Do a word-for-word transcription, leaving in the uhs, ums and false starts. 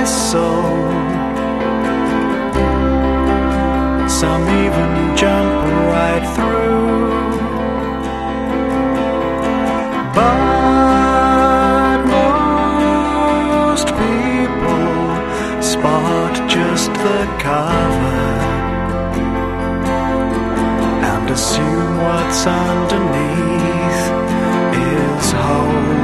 soul. Some even jump right through. But most people spot just the cover and assume what's underneath is whole.